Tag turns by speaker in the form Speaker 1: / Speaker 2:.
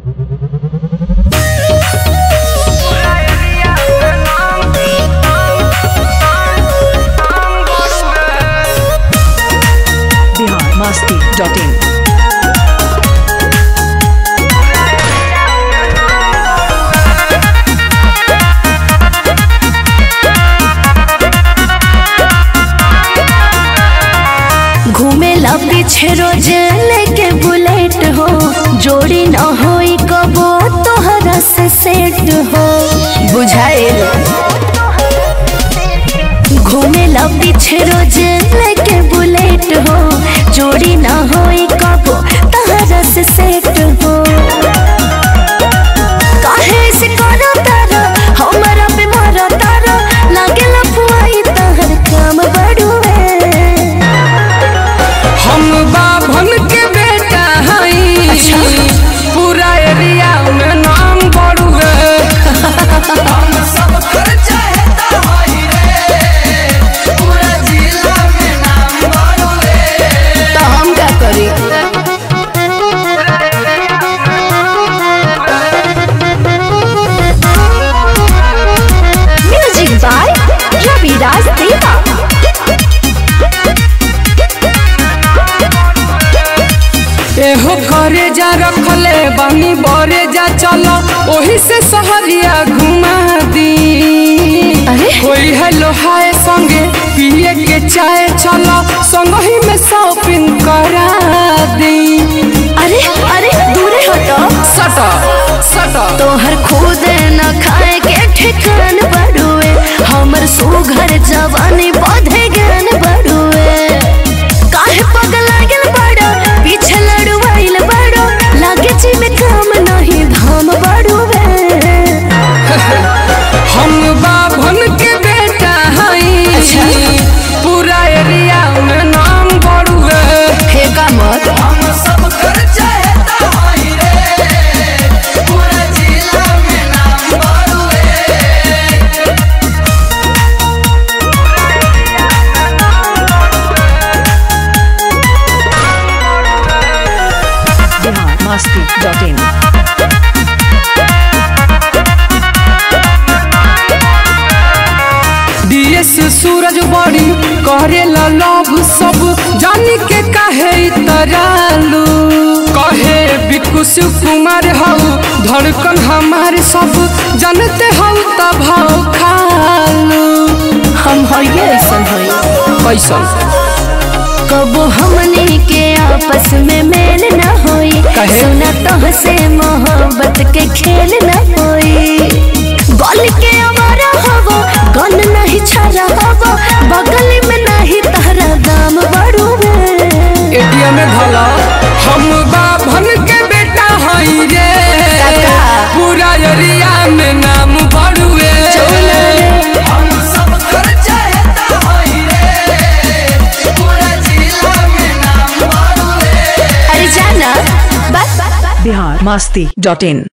Speaker 1: biharmasti.in
Speaker 2: घूमेला पीछे रोज लेके बुलेट हो, जोड़ी न होई कबो तोहरा से सेट हो, बुझाइल। घूमेला पीछे रोज लेके बुलेट हो, जोड़ी न होई कबो तोहरा से सेट हो। काहे से करो तारा हमरा पे मारा तारा, लागेला फुआई तहर काम बड़ुए।
Speaker 3: हम बाभन के बेटा हई,
Speaker 2: अच्छा।
Speaker 3: पूरा एरिया में नाम बड़ुए। हम सब कर चाहता हई रे, पूरा जिला में नाम बड़ुए।
Speaker 2: तो हम क्या करी? म्यूजिक बाय रविराज देवा।
Speaker 3: एहो करे जा रखले बानी बरे जा चलो, ओही से सहरिया घुमा दी।
Speaker 2: अरे?
Speaker 3: कोई है लोहाए संगे पिए के चाय चलो, संग ही में शॉपिंग करा दी।
Speaker 2: अरे अरे दूरे हटो,
Speaker 3: सटा सटा
Speaker 2: तोहर खुद न खाए के ठिकान बड़ुए, हमर सुघर जवानी बढ़े ज्ञान बड़ुए। काहे पगला गेल बड़ो, पीछे लड़वाइल बड़ो, लागे जी में काम नहीं धाम बड़ुए।
Speaker 3: हम बाभन के बेटा हई,
Speaker 2: अच्छा।
Speaker 3: पूरा एरिया में नाम बड़ुए।
Speaker 2: फेंका मत।
Speaker 3: हम सब कर चाहता हई रे, पूरा जिला में नाम बड़ुए।
Speaker 1: biharmasti.in
Speaker 3: डीएस सूरज बड़ी करेला लव सब, जानी के काहे इतरालू। कहे बिकुश कुमार हऊ धड़कन हमारे सब, जानते हऊ त भाव खालू।
Speaker 2: हम हइये ऐसन हई,
Speaker 3: कैसन
Speaker 2: कबो हमनी के आपस में मेल न होई,
Speaker 3: काहे?
Speaker 2: सुना तो से मोहब्बत के खेल न होई। गल के आवारा हवो, गन नहीं छारा हवो, बगल में नहीं तहरा दाम बड़ुए।
Speaker 3: एटीएम में भला हम बाभन के बेटा हई रे,
Speaker 2: काका।
Speaker 3: पूरा एरिया में नाम बड़ुए।
Speaker 2: चौला रे।
Speaker 3: हम सब कर चाहता हई रे, पूरा जिला में नाम बड़ुए।
Speaker 2: अरे जाना बस।
Speaker 1: biharmasti.in